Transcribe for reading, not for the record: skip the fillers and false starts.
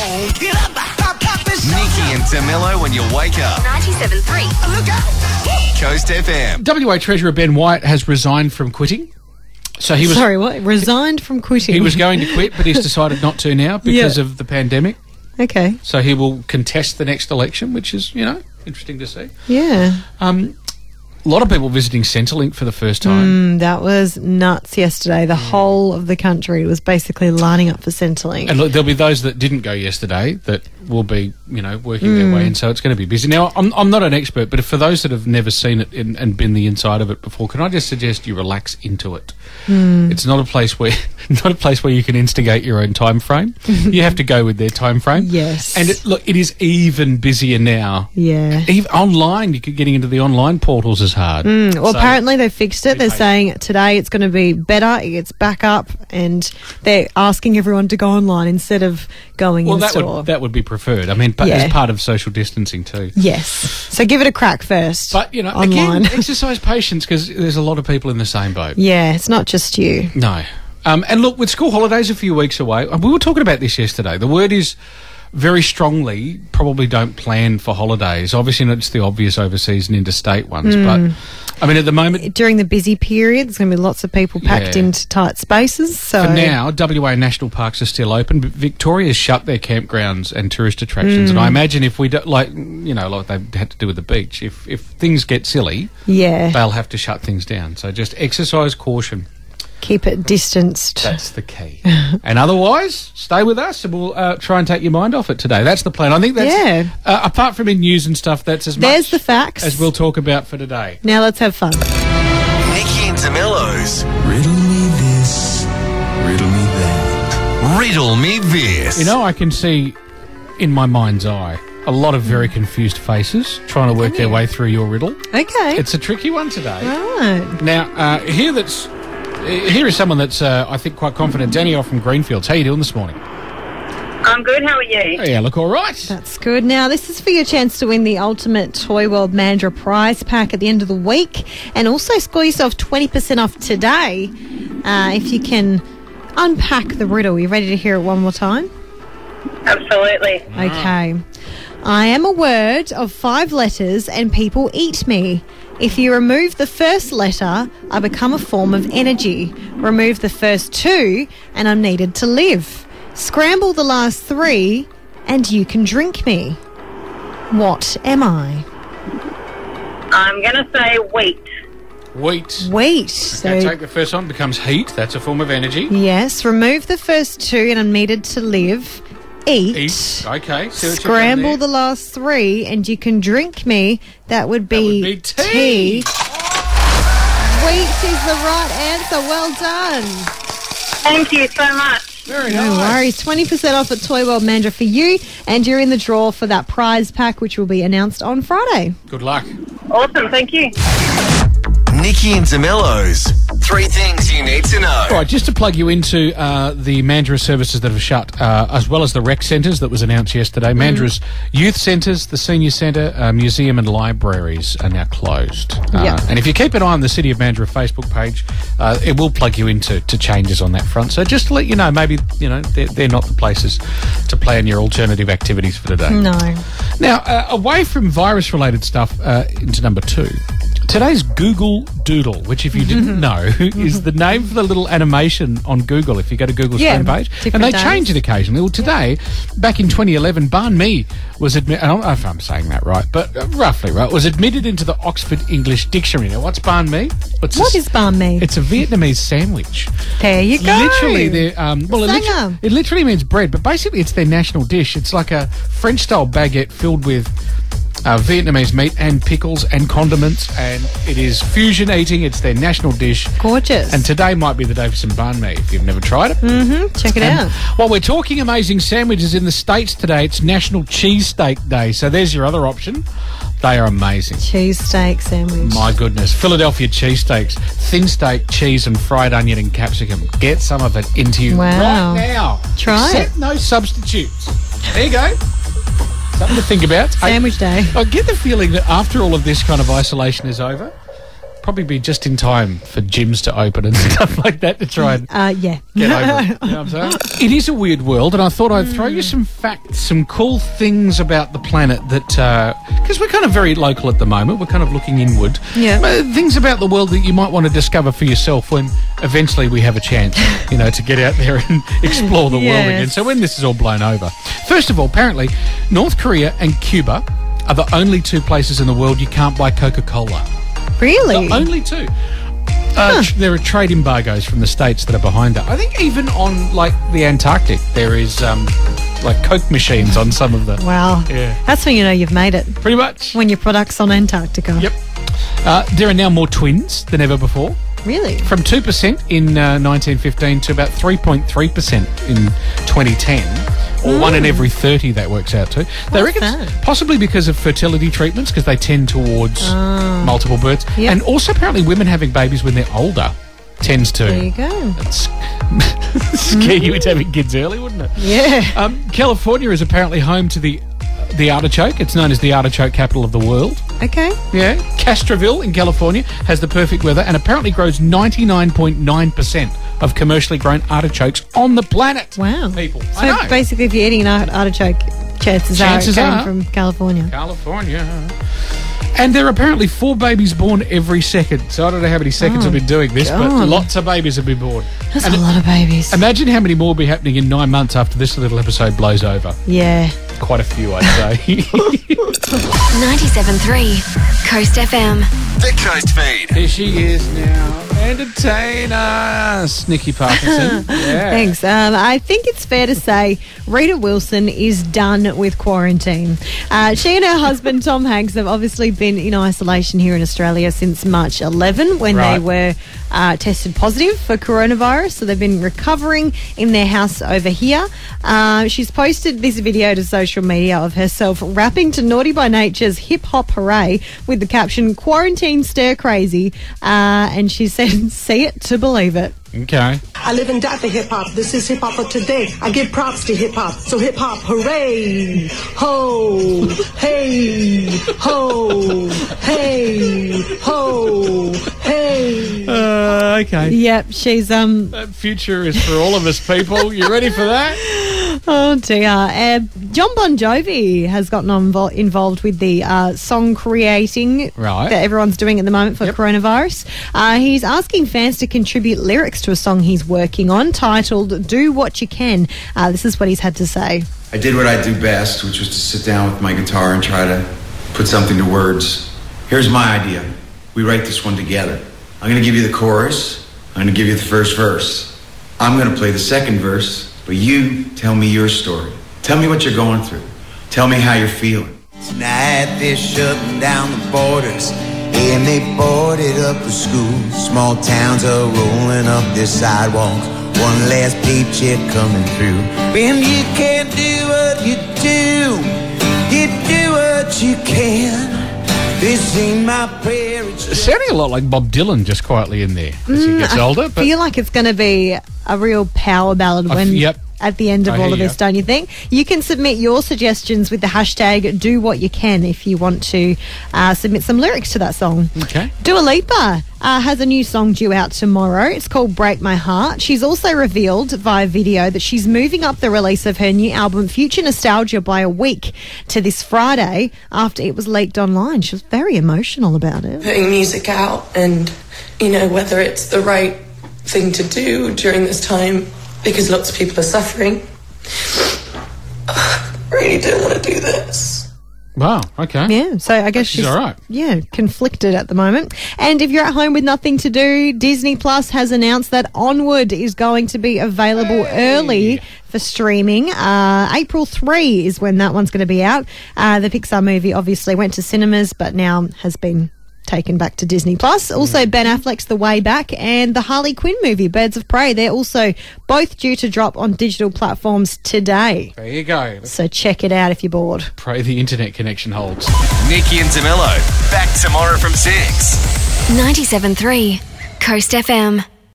Get up. Nikki and DeMillo when you wake up. 97.3. Look out. Coast FM. WA Treasurer Ben White has resigned from quitting. So he was Sorry, what? Resigned from quitting? He was going to quit, but he's decided not to now because of the pandemic. Okay. So he will contest the next election, which is, interesting to see. Yeah. A lot of people visiting Centrelink for the first time. That was nuts yesterday. The whole of the country was basically lining up for Centrelink. And look, there'll be those that didn't go yesterday that will be, working their way in, so it's going to be busy. Now, I'm not an expert, but for those that have never seen it and been the inside of it before, can I just suggest you relax into it? It's not a place where you can instigate your own time frame. You have to go with their time frame. Yes. And it is even busier now. Yeah. Even online, getting into the online portals is hard. Well, apparently they fixed it. They're saying today it's going to be better. It's back up, and they're asking everyone to go online instead of going in store. That would be preferred. I mean, as part of social distancing too. Yes. So give it a crack first. But, online. again, exercise patience because there's a lot of people in the same boat. Yeah, it's not just you. No. And look, with school holidays a few weeks away, we were talking about this yesterday. The word is very strongly, probably don't plan for holidays. Obviously, not just the obvious overseas and interstate ones, but, I mean, at the moment... During the busy period, there's going to be lots of people packed into tight spaces. So for now, WA national parks are still open, but Victoria's shut their campgrounds and tourist attractions, and I imagine if we don't, like they had to do with the beach, if things get silly, they'll have to shut things down. So just exercise caution. Keep it distanced. That's the key. And otherwise, stay with us and we'll try and take your mind off it today. That's the plan. I think that's, apart from in news and stuff, that's as much the facts as we'll talk about for today. Now let's have fun. Nikki and DeMillo's Riddle me this, riddle me that. Riddle Me This. I can see in my mind's eye a lot of very confused faces trying to work their way through your riddle. Okay. It's a tricky one today. Right. Now, here is someone that's, I think, quite confident. Danielle from Greenfields. How are you doing this morning? I'm good. How are you? Yeah, look all right. That's good. Now, this is for your chance to win the Ultimate Toy World Mandurah prize pack at the end of the week, and also score yourself 20% off today if you can unpack the riddle. Are you ready to hear it one more time? Absolutely. Okay. I am a word of 5 letters and people eat me. If you remove the first letter, I become a form of energy. Remove the first 2 and I'm needed to live. Scramble the last 3 and you can drink me. What am I? I'm going to say wheat. Wheat. Wheat. Okay, take the first one, becomes heat. That's a form of energy. Yes, remove the first 2 and I'm needed to live. Eat. Okay. Scramble the last 3 and you can drink me. That would be tea. Wheat is the right answer. Well done. Thank you so much. Very No worries. 20% off at Toy World Mandurah for you, and you're in the draw for that prize pack, which will be announced on Friday. Good luck. Awesome. Thank you. Nikki and DeMillo's 3 things you need to know. All right, just to plug you into the Mandurah services that have shut, as well as the rec centres that was announced yesterday. Mandurah's youth centres, the senior centre, museum and libraries are now closed. And if you keep an eye on the City of Mandurah Facebook page, it will plug you into changes on that front. So just to let you know, maybe they're not the places to plan your alternative activities for today. No. Now, away from virus-related stuff, into number 2. Today's Google Doodle, which if you didn't know, is the name for the little animation on Google if you go to Google's homepage. And they change it occasionally. Well, today, back in 2011, banh mi was admitted, I don't know if I'm saying that right, but roughly right, was admitted into the Oxford English Dictionary. Now, what's banh mi? What is banh mi? It's a Vietnamese sandwich. There you go. Literally, it literally means bread, but basically it's their national dish. It's like a French-style baguette filled with Vietnamese meat and pickles and condiments, and it is fusion eating. It's their national dish. Gorgeous. And today might be the day for some banh mi if you've never tried it. Check it out. While we're talking amazing sandwiches in the States today, it's National Cheesesteak Day, so there's your other option. They are amazing. Cheesesteak sandwich. My goodness. Philadelphia cheesesteaks, thin steak, cheese and fried onion and capsicum. Get some of it into you right now. Try Except no substitutes. There you go. Something to think about. Sandwich day. I get the feeling that after all of this kind of isolation is over, probably be just in time for gyms to open and stuff like that to try and Yeah. get over it. You know what I'm saying? It is a weird world, and I thought I'd throw you some facts, some cool things about the planet that, because we're kind of very local at the moment, we're kind of looking inward. Yeah. Things about the world that you might want to discover for yourself when eventually we have a chance, to get out there and explore the world again. Yes. So when this is all blown over. First of all, apparently, North Korea and Cuba are the only two places in the world you can't buy Coca-Cola. Really? The only two. There are trade embargoes from the States that are behind that. I think even on, the Antarctic, there is, Coke machines on some of the... Wow. Yeah. That's when you know you've made it. Pretty much. When your product's on Antarctica. Yep. There are now more twins than ever before. Really? From 2% in 1915 to about 3.3% in 2010. Or 1 in every 30, that works out to. They reckon it's possibly because of fertility treatments, because they tend towards multiple births. Yep. And also apparently women having babies when they're older tends to... There you go. scare you into having kids early, wouldn't it? Yeah. California is apparently home to the artichoke. It's known as the artichoke capital of the world. Okay. Yeah. Castroville in California has the perfect weather and apparently grows 99.9% of commercially grown artichokes on the planet. Wow. People. So I know. basically, if you're eating an artichoke, chances are it came from California. California. And there are apparently 4 babies born every second. So I don't know how many seconds I've been doing this, but God. lots of babies have been born. That's a lot of babies. Imagine how many more will be happening in 9 months after this little episode blows over. Yeah. Quite a few, I'd say. 97.3 Coast FM. The Coast Feed. Here she is now. Entertain us, Nikki Parkinson. Yeah. Thanks. I think it's fair to say Rita Wilson is done with quarantine. She and her husband, Tom Hanks, have obviously been in isolation here in Australia since March 11 when they were tested positive for coronavirus. So they've been recovering in their house over here. She's posted this video to social media of herself rapping to Naughty by Nature's Hip Hop Hooray with the caption, "Quarantine stir crazy." And she said, "See it to believe it." Okay. I live and die for hip-hop. This is hip-hop for today. I give props to hip-hop. So hip-hop, hooray! Ho! Hey! Ho! Hey! Ho! Hey! Okay. Yep, she's That future is for all of us, people. You ready for that? Oh dear. John Bon Jovi has gotten involved with the song creating that everyone's doing at the moment for coronavirus. He's asking fans to contribute lyrics to a song he's working on titled "Do What You Can." This is what he's had to say. I did what I do best, which was to sit down with my guitar and try to put something to words. Here's my idea. We write this one together. I'm going to give you the chorus. I'm going to give you the first verse. I'm going to play the second verse, but you tell me your story. Tell me what you're going through. Tell me how you're feeling. Tonight they're shutting down the borders, and they boarded up the schools. Small towns are rolling up their sidewalks. One last paycheck coming through. When you can't do what you do what you can. This ain't my prayer. Sounding a lot like Bob Dylan just quietly in there as he gets older. I feel like it's going to be a real power ballad at the end of all of this, don't you think? You can submit your suggestions with the hashtag #DoWhatYouCan if you want to submit some lyrics to that song. Okay. Dua Lipa has a new song due out tomorrow. It's called Break My Heart. She's also revealed via video that she's moving up the release of her new album Future Nostalgia by a week to this Friday after it was leaked online. She was very emotional about it. Putting music out and, whether it's the right thing to do during this time because lots of people are suffering. I really don't want to do this. Wow, okay. Yeah, so I guess she's all right. Yeah, conflicted at the moment. And if you're at home with nothing to do, Disney Plus has announced that Onward is going to be available early for streaming. April 3 is when that one's going to be out. The Pixar movie obviously went to cinemas, but now has been taken back to Disney Plus. Also, Ben Affleck's The Way Back and the Harley Quinn movie, Birds of Prey. They're also both due to drop on digital platforms today. There you go. So check it out if you're bored. Pray the internet connection holds. Nikki and DeMello, back tomorrow from 6. 97.3 Coast FM.